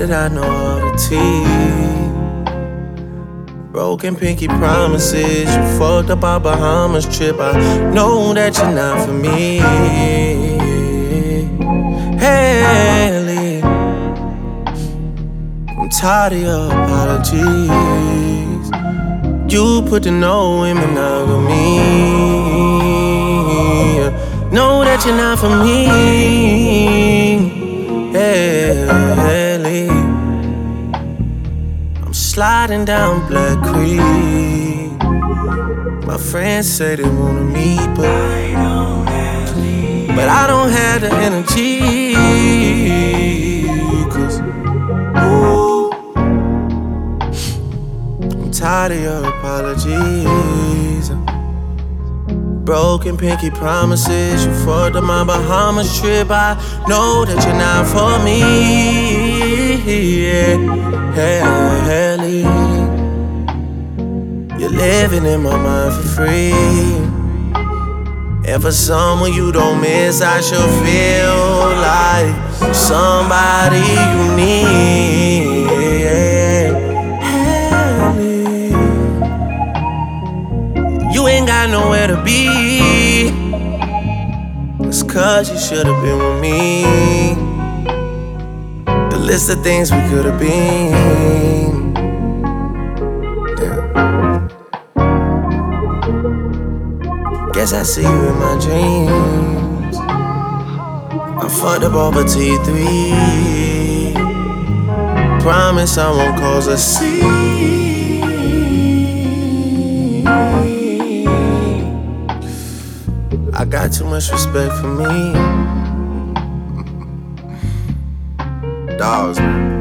that I know how to teach. Broken pinky promises. You fucked up our Bahamas trip. I know that you're not for me. Haley, I'm tired of your apologies. You put the no in monogamy. Know that you're not for me. Haley, I'm sliding down Black Creek. My friends say they wanna meet, but I don't have the energy. 'Cause ooh, I'm tired of your apologies. Broken pinky promises. You fucked up my Bahamas trip. I know that you're not for me. Haley, you're living in my mind for free. And for someone you don't miss, I should feel like somebody you need. Haley, you ain't got nowhere to be. It's 'cause you should've been with me. The list of things we could've been. Yeah. Guess I see you in my dreams. I fucked up over T3. Promise I won't cause a scene. I got too much respect for me. Dogs, man.